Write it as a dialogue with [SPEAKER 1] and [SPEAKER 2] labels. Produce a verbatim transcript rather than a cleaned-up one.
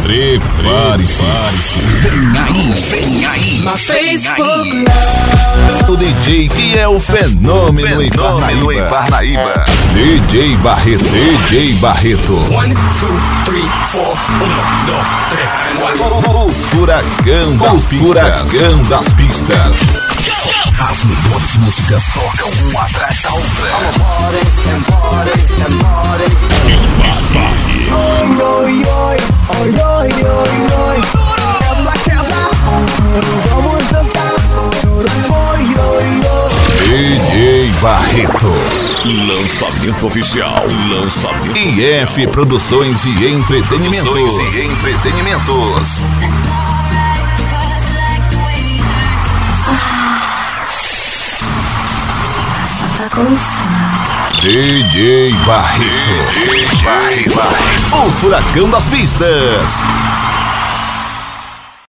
[SPEAKER 1] Prepare-se.
[SPEAKER 2] Vem aí, vem aí.
[SPEAKER 3] Na Facebook
[SPEAKER 1] O D J que é o fenômeno, fenômeno em Parnaíba. D J Barreto. D J Barreto.
[SPEAKER 3] One, two, three, four. Um, dois, três, quatro.
[SPEAKER 1] O furacão das pistas. Furacão das pistas.
[SPEAKER 2] As melhores músicas tocam uma atrás da outra. Esparre.
[SPEAKER 4] Oi, oi, oi, oi, oi, oi, oi. Quebra, quebra. Vamos dançar. Oi, oi, oi.
[SPEAKER 1] D J Barreto.
[SPEAKER 2] Lançamento oficial. Lançamento
[SPEAKER 1] I F Produções e Entretenimentos. Produções e Entretenimentos.
[SPEAKER 5] Tá começando.
[SPEAKER 1] D J Barreto. D J Barreto. O furacão das pistas.